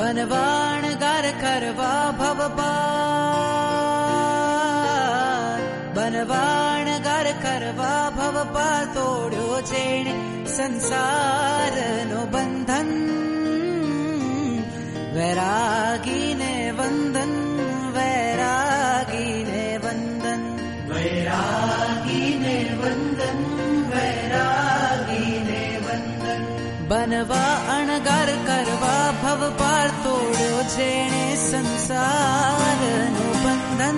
बनवाण गार करवा भव पार बनवाण गार करवा भव पार तोड्यो जेणे संसारनो बंधन वैरागीने वंदन वैरागीने वंदन वैरागीने वंदन वैरागीने वंदन बनवा अणगार करवा भव पार तोड्यो जेणे संसारनो बंधन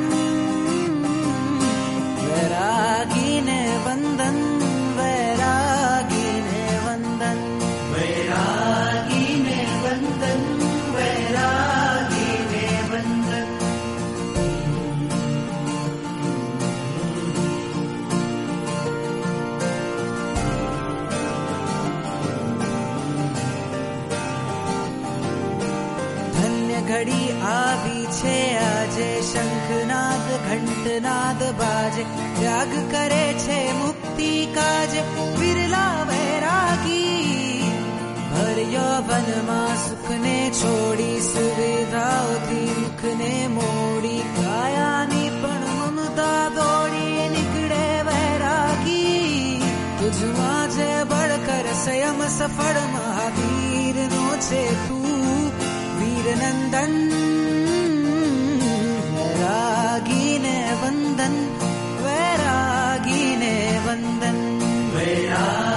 वैरागीने वंदन वैरागीने वंदन वैरागीने वंदन वैरागीने वंदन घड़ी आवी छे आजे शंखनाद घंटनाद बाजे त्याग करे छे मुक्ति काज बिरला वैरागी भर्यो वनमा सुखने छोड़ी सुविधाओथी मुखने मोड़ी कायानी पण ममता दौड़ी निकळे वैरागी तुझमा जे बळकर संयम सफળ महावीर नो छे तू वीर नंदन वैरागीने वंदन वैरागीने वंदन वैरागीने